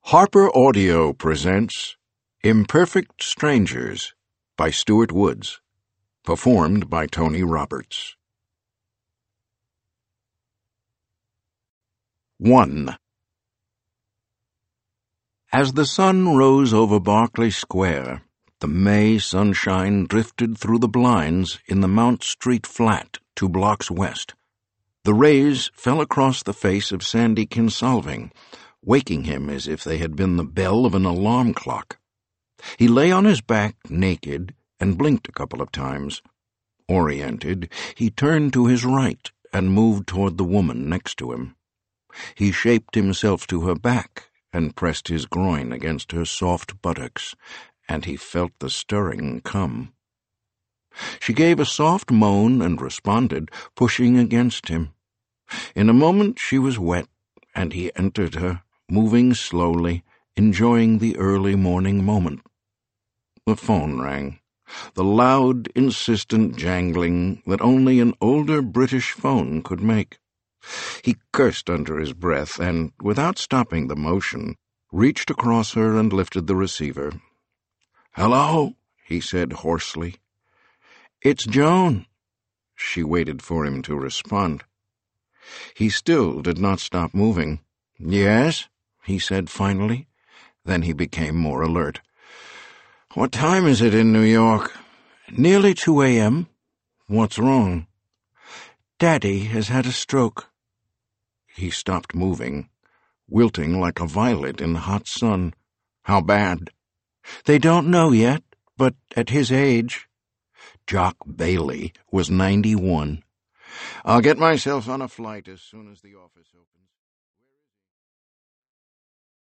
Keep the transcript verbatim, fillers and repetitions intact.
Harper Audio presents Imperfect Strangers by Stuart Woods, performed by Tony Roberts. one. As the sun rose over Berkeley Square, the May sunshine drifted through the blinds in the Mount Street flat two blocks west. The rays fell across the face of Sandy Kinsolving, waking him as if they had been the bell of an alarm clock. He lay on his back naked and blinked a couple of times. Oriented, he turned to his right and moved toward the woman next to him. He shaped himself to her back and pressed his groin against her soft buttocks, and he felt the stirring come. She gave a soft moan and responded, pushing against him. In a moment she was wet, and he entered her, moving slowly, enjoying the early morning moment. The phone rang, the loud, insistent jangling that only an older British phone could make. He cursed under his breath and, without stopping the motion, reached across her and lifted the receiver. "Hello," he said hoarsely. "It's Joan." She waited for him to respond. He still did not stop moving. "Yes?" he said finally. Then he became more alert. "What time is it in New York?" "Nearly two a.m. "What's wrong?" "Daddy has had a stroke." He stopped moving, wilting like a violet in the hot sun. "How bad?" "They don't know yet, but at his age—" Jock Bailey was ninety-one. "I'll get myself on a flight as soon as the office opens."